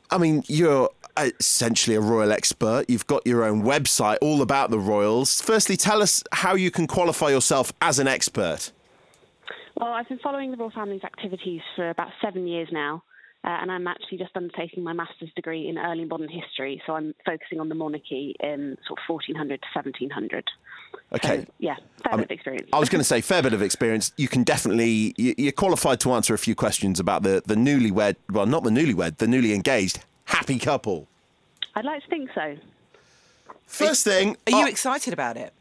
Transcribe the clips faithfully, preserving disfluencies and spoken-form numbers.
I mean, you're essentially a royal expert. You've got your own website all about the royals. Firstly, tell us how you can qualify yourself as an expert. Well, I've been following the royal family's activities for about seven years now, uh, and I'm actually just undertaking my master's degree in early modern history, so I'm focusing on the monarchy in sort of fourteen hundred to seventeen hundred. Okay. So, yeah, fair I bit mean, of experience. I was going to say fair bit of experience. You can definitely, you- you're qualified to answer a few questions about the, the newlywed, well, not the newlywed, the newly engaged happy couple. I'd like to think so. First thing... Are you oh, excited about it?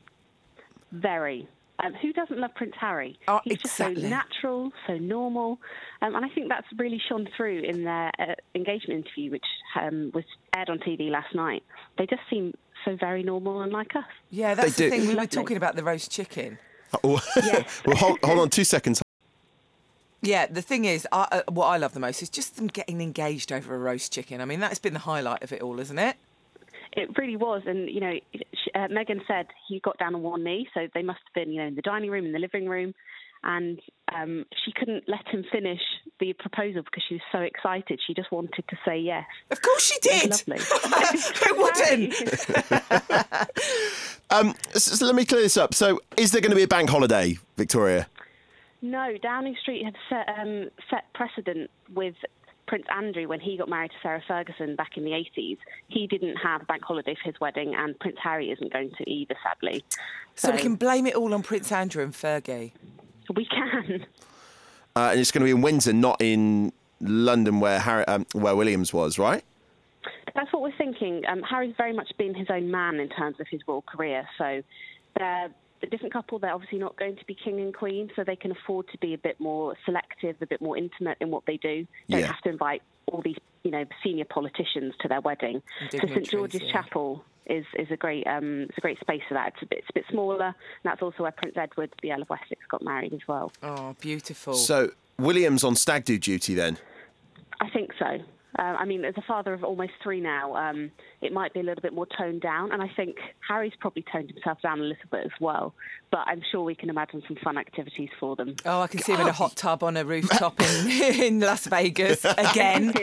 Very. Um, who doesn't love Prince Harry? Oh, He's exactly. just so natural, so normal. Um, and I think that's really shone through in their uh, engagement interview, which um, was aired on T V last night. They just seem so very normal and like us. Yeah, that's They the do. thing. We were Lovely. talking about the roast chicken. oh, Yes. well, hold, hold on two seconds. Yeah, the thing is, I, uh, what I love the most is just them getting engaged over a roast chicken. I mean, that's been the highlight of it all, isn't it? It really was. And, you know, uh, Meghan said he got down on one knee, so they must have been, you know, in the dining room, in the living room. And um, she couldn't let him finish the proposal because she was so excited. She just wanted to say yes. Of course she It was did. lovely. Who wouldn't? Um, so, so let me clear this up. So is there going to be a bank holiday, Victoria? No, Downing Street had set, um, set precedent with Prince Andrew when he got married to Sarah Ferguson back in the eighties. He didn't have a bank holiday for his wedding, and Prince Harry isn't going to either, sadly. So we can blame it all on Prince Andrew and Fergie. We can. Uh, and it's going to be in Windsor, not in London where Harry, um, where Williams was, right? That's what we're thinking. Um, Harry's very much been his own man in terms of his royal career, so they're a different couple. They're obviously not going to be king and queen, so they can afford to be a bit more selective, a bit more intimate in what they do. They don't Yeah. have to invite all these, you know, senior politicians to their wedding. And So St dignitaries, George's yeah. Chapel is is a great um, it's a great space for that. It's a bit it's a bit smaller, and that's also where Prince Edward, the Earl of Wessex, got married as well. Oh, beautiful. So Williams on stag do duty then? I think so. Uh, I mean, as a father of almost three now, um, it might be a little bit more toned down. And I think Harry's probably toned himself down a little bit as well. But I'm sure we can imagine some fun activities for them. Oh, I can see him in a hot tub on a rooftop in, in Las Vegas again. Maybe.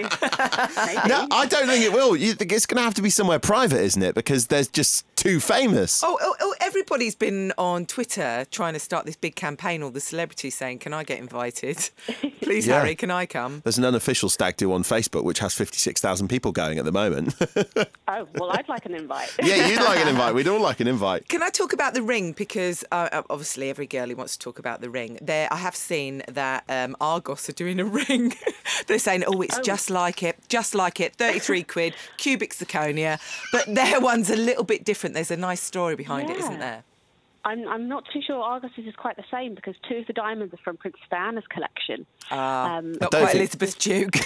No, I don't think it will. You think it's going to have to be somewhere private, isn't it? Because there's just too famous. Oh, oh, oh, everybody's been on Twitter trying to start this big campaign, all the celebrities saying, can I get invited? Please, Yeah. Harry, can I come? There's an unofficial stag do on Facebook which has fifty-six thousand people going at the moment. Oh, well, I'd like an invite. Yeah, you'd like an invite. We'd all like an invite. Can I talk about the ring? Because uh, obviously every girlie wants to talk about the ring. There, I have seen that um, Argos are doing a ring. They're saying, oh, it's Oh. just like it, just like it, thirty-three quid, cubic zirconia. But their one's a little bit different. There's a nice story behind it, Yeah. isn't there? I'm, I'm not too sure Argos's is quite the same because two of the diamonds are from Princess Diana's collection. Ah, Um, not don't quite think- Elizabeth Duke.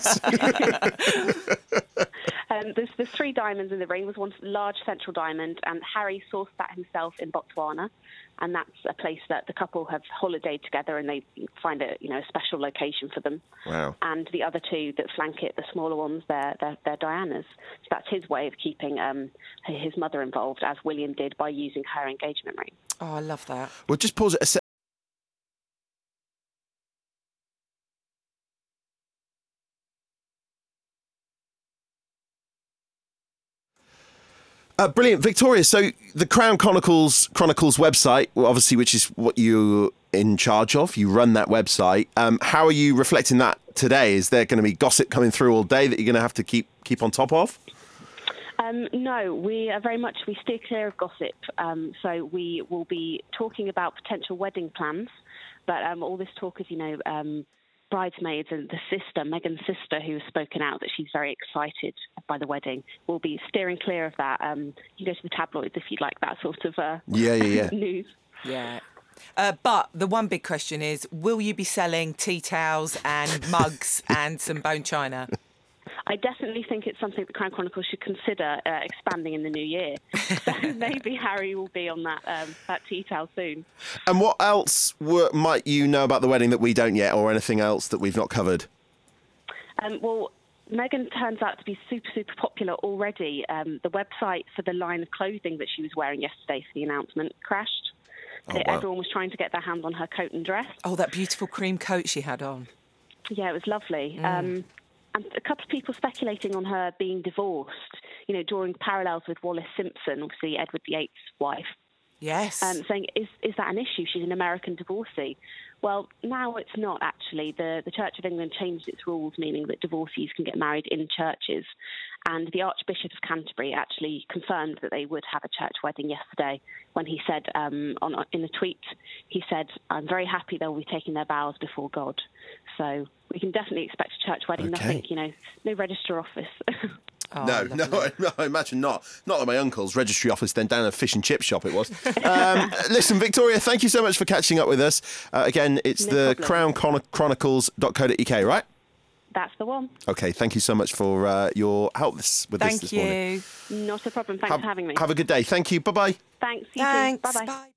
Um, there's, there's three diamonds in the ring. There's one large central diamond, and Harry sourced that himself in Botswana, and that's a place that the couple have holidayed together, and they find a you know a special location for them. Wow. And the other two that flank it, the smaller ones, they're they're, they're Diana's. So that's his way of keeping um, his mother involved, as William did by using her engagement ring. Oh, I love that. We'll just pause it a sec. Uh, brilliant, Victoria. So the Crown Chronicles Chronicles website, well, obviously, which is what you're in charge of, you run that website. Um, how are you reflecting that today? Is there going to be gossip coming through all day that you're going to have to keep keep on top of? Um, no, we are very much, we steer clear of gossip. Um, so we will be talking about potential wedding plans, but um, all this talk is, you know, um, bridesmaids and the sister, Meghan's sister, who has spoken out that she's very excited by the wedding. We'll be steering clear of that. Um, you can go to the tabloids if you'd like that sort of uh, Yeah, yeah, yeah. news. Yeah. Uh, but the one big question is, will you be selling tea towels and mugs and some bone china? I definitely think it's something the Crown Chronicles should consider uh, expanding in the new year. So maybe Harry will be on that um, that tea towel soon. And what else were, might you know about the wedding that we don't yet, or anything else that we've not covered? Um, well, Meghan turns out to be super, super popular already. Um, the website for the line of clothing that she was wearing yesterday for the announcement crashed. Oh, So wow. Everyone was trying to get their hands on her coat and dress. Oh, that beautiful cream coat she had on. Yeah, it was lovely. Um, and a couple of people speculating on her being divorced, you know, drawing parallels with Wallis Simpson, obviously Edward the Eighth's wife. Yes. Um, saying, is is that an issue? She's an American divorcee. Well, now it's not, actually. The, the Church of England changed its rules, meaning that divorcees can get married in churches. And the Archbishop of Canterbury actually confirmed that they would have a church wedding yesterday when he said, um, on in a tweet, he said, I'm very happy they'll be taking their vows before God. So we can definitely expect a church wedding. Okay. Nothing, you know, no register office. Oh, no, no, no, I imagine not. Not at my uncle's registry office, then down a fish and chip shop it was. Um, listen, Victoria, thank you so much for catching up with us. Uh, again, it's No the problem. crown chronicles dot co dot uk, right? That's the one. Okay, thank you so much for uh, your help this, with Thank this this you. morning. Not a problem. Thanks Have, for having me. have a good day. Thank you. Bye-bye. Thanks. You Thanks. too. Bye-bye. Bye.